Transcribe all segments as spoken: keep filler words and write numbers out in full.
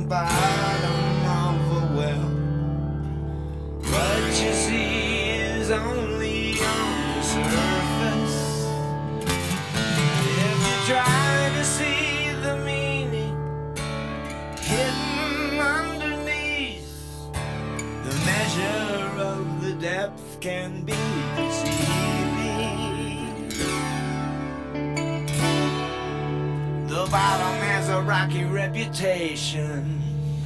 bottom of a well. What you see is only on the surface. If you try to see the meaning hidden underneath, the measure of the depth can be deceiving. The bottom has a rocky reputation.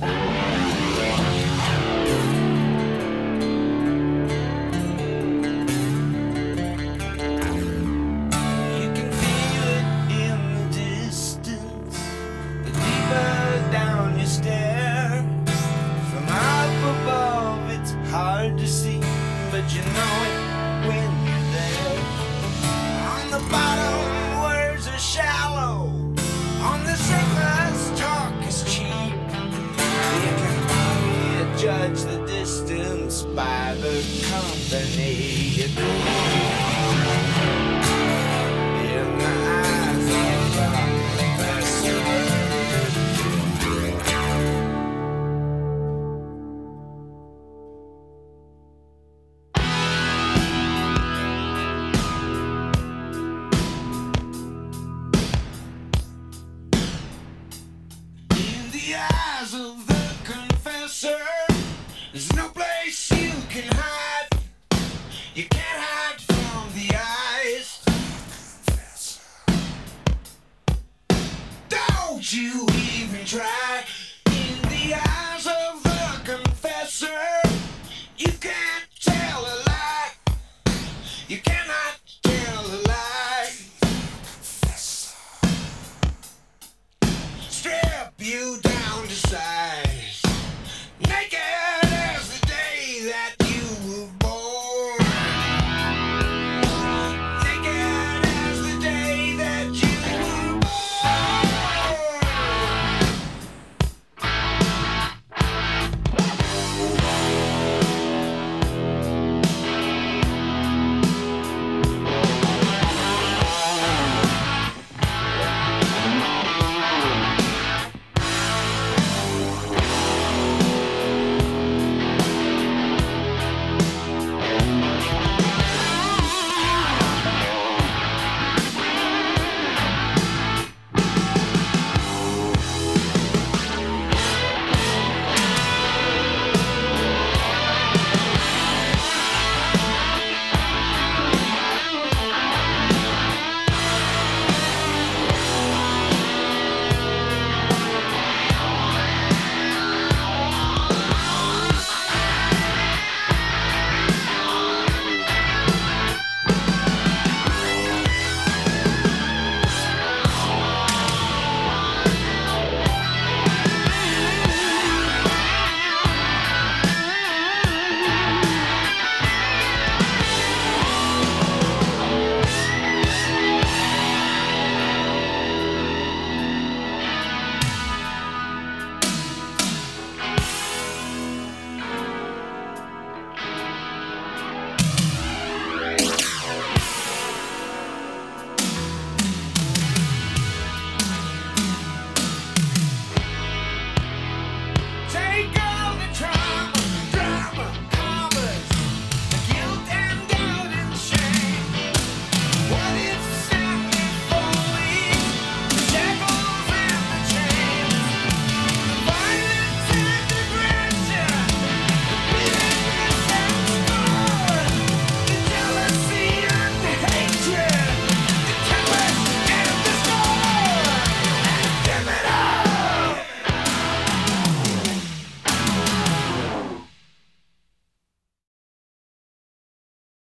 You can feel it in the distance, the deeper down you stare. From up above it's hard to see, but you know it when you're there. On the bottom words are shallow, on the surface talk is cheap. You can only judge the distance by the company you keep. In the eyes of the professor. In the eyes of the confessor, there's no place you can hide. You can't hide from the eyes. Don't you even try. In the eyes